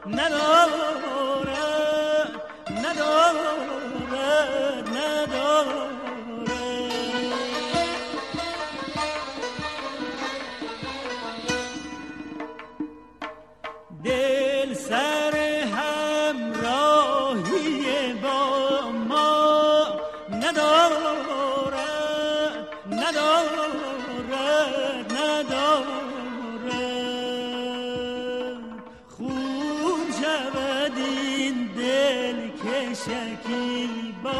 دل سر همراهی با ما ندارد خون شود این دل که شکیبا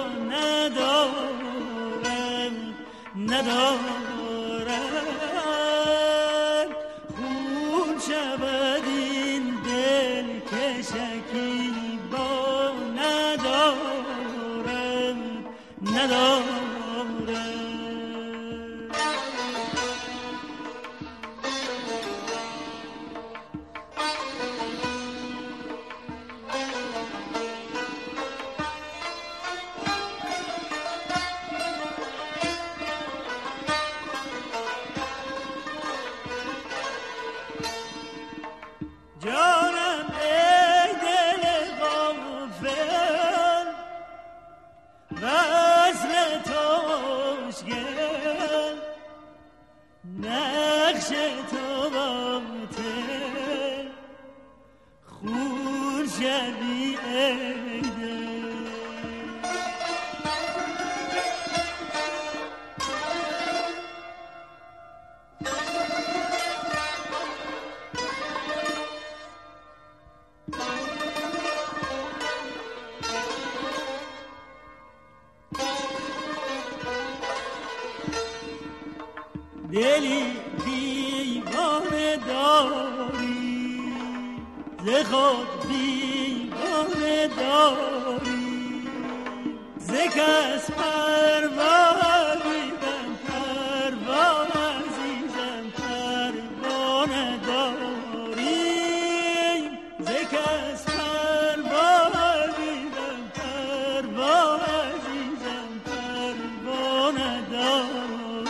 ندارد خون شود این دل که شکیبا ندارد جانم ای دل غافل وصل تو مشکل نقش تو باطل خون شدی ای دل دلی دیوانه داری ز خود دیوانه داری ز کس پروا دیدم پروا عزیزم پروا نداری ز کس پروا دیدم پروا عزیزم پروا نداری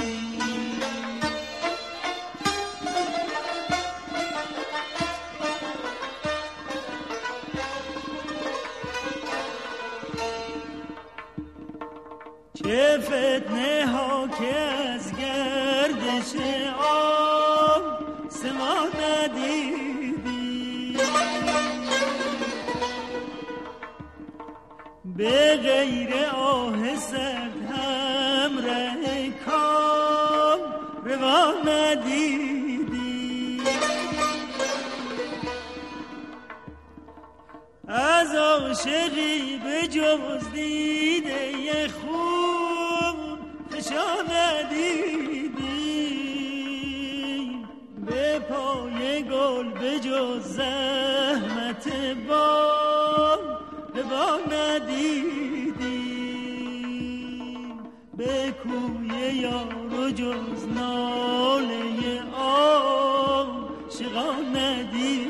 چه فتنه ها که از گردش آب سما ندیدی به غیر آه سرد همراه کام روا ندیدی از عاشقی به جز دیده خوب فشان ندیدیم به پای گل به جز زحمت بام به بام ندیدیم به کوی یار و جز ناله عاشقان ندیدیم